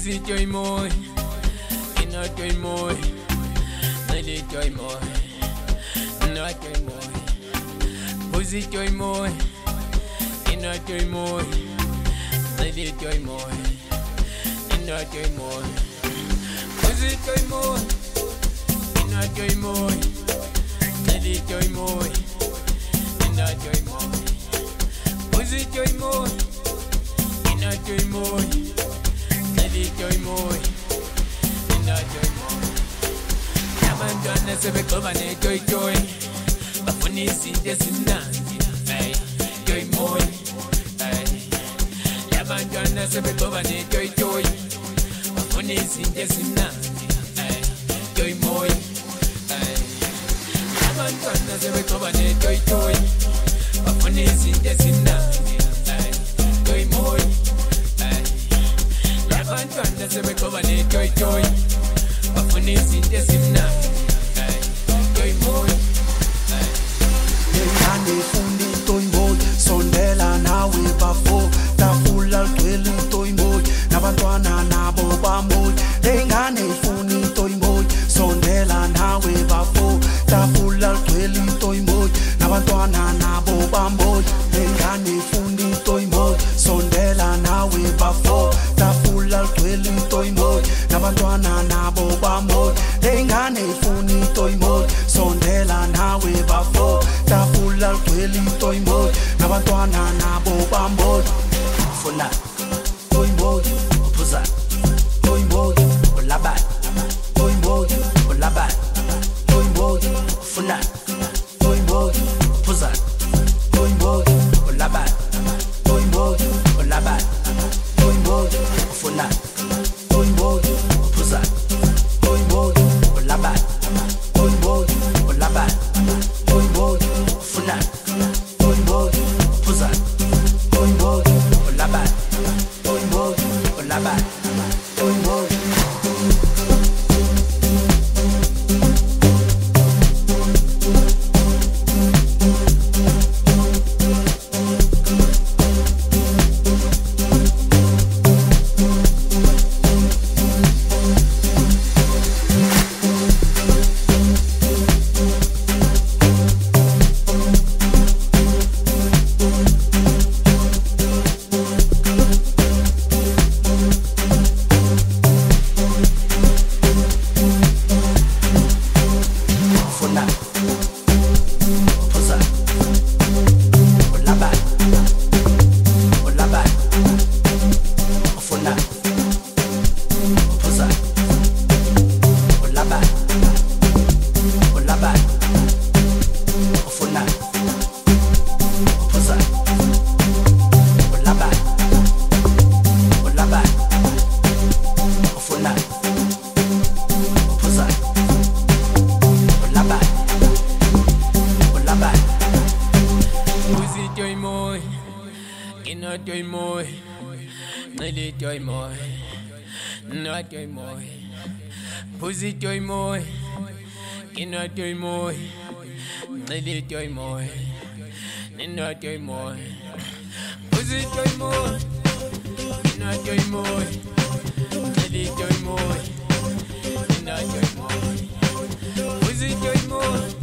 Joy Moy, not Joy Moy, Lady Joy Moy, not Joy Moy, Pussy Joy Moy, not Joy Moy, Lady Joy Moy, not Joy Moy, Pussy Joy Moy, not Joy Moy, Lady Joy Moy, not Joy Moy, Pussy Joy Moy, not Joy Moy. Joy Moy, not Joy Moy. Yamandwana sebekobane Joy Joy. Bafuni sinde simnandi, hey. Joy Moy, hey. Yamandwana sebekobane Joy Joy. Bafuni sinde simnandi, hey. Joy Moy, hey. Yamandwana sebekobane Joy Joy. Bafuni sinde simnandi, hey. Joy Moy. Abantwana sebeqoba nejoy joy bafuna izinto ezimnandi Joy Moy Ngane fundi Joy Moy sondela nawe bafo tafula gcwele Joy Moy nabantwana nabo bamoy ngane fundi Joy Moy sondela nawe bafo tafula gcwele Joy Moy nabantwana nabo bamoy ngane fundi Joy Moy sondela nawe bafo tafula gcwele Joy Moy nabantwana nabo bamoy ngane fundi Joy Moy sondela nawe bafo tafula gcwele Joy Moy nabantwana nabo bamoy funa Joy Moy uphuza Joy Moy ulaba Joy Moy ulaba Joy Moy funa Joy Moy uphuza Joy Moy ulaba Joy Moy ulaba Joy Moy ufuna Joy Moy uphuza Joy Moy ulaba Joy Moy ulaba Joy Moy ufuna Joy Moy uphuza Joy Moy ulaba Joy Moy ulaba Joy Moy Joy Moy, not Joy Moy, Lady Joy Moy, not Joy Moy, Pussy Joy Moy, not Joy Moy, Lady Joy Moy, not Joy Moy, Pussy Joy Moy, not Joy Moy, Lady Joy Moy, not Joy Moy, Pussy Joy Moy.